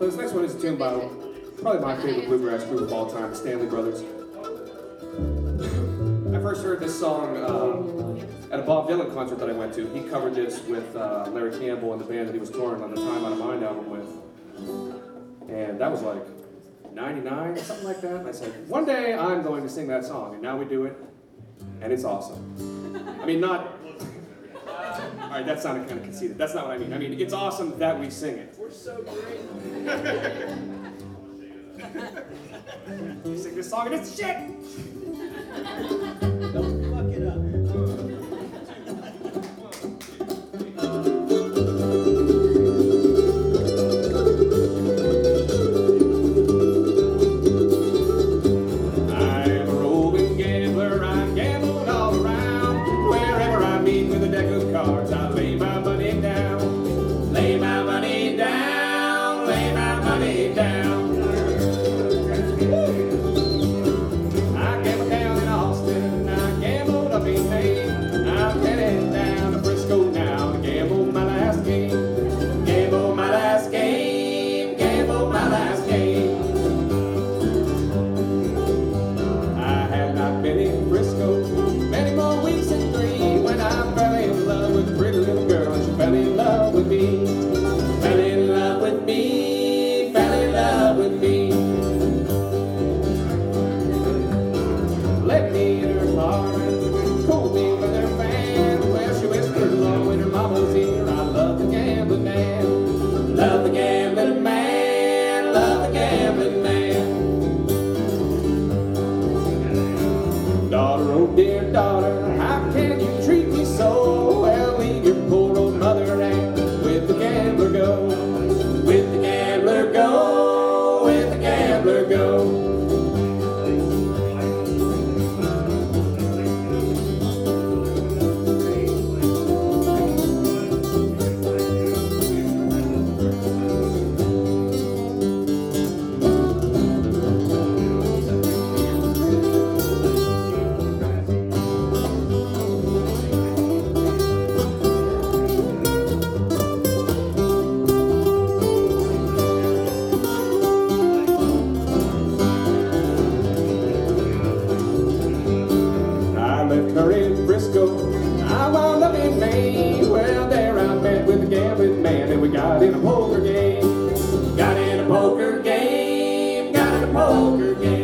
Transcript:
So this next one is a tune by probably my favorite bluegrass group of all time, the Stanley Brothers. I first heard this song at a Bob Dylan concert that I went to. He covered this with Larry Campbell and the band that he was touring on the Time Out of Mind album with. And that was like 99, something like that. And I said, one day I'm going to sing that song. And now we do it, and it's awesome. I mean, not... All right, that sounded kind of conceited. That's not what I mean. I mean, it's awesome that we sing it. We're so great. You sing this song and it's shit! Don't fuck it up. I'm a roving gambler, I'm gambled all around. Wherever I meet with a deck of cards, I lay my money down. Lay my money down, lay my money down. I gambled down in Austin, I gambled up in Maine. I'm headed down to Frisco now to gamble my last game. Gamble my last game, gamble my last game. I had not been in Frisco many more weeks than 3 when I fell in love with a pretty little girl, and she fell in love with me. Fell in love with me, fell in love with me. Let me in her car and cooled me with her fan. Well, she whispered low in her mama's ear, I love the gambling man. Love the gambling man, love the gambling man. Daughter, oh dear daughter, how can you treat me so? Well, leave your poor old mother and with the gambler go. With the gambler go, with the gambler go. I left her in Frisco, I wound up in Maine. Well, there I met with a gambling man, and we got in a poker game. Got in a poker game, got in a poker game.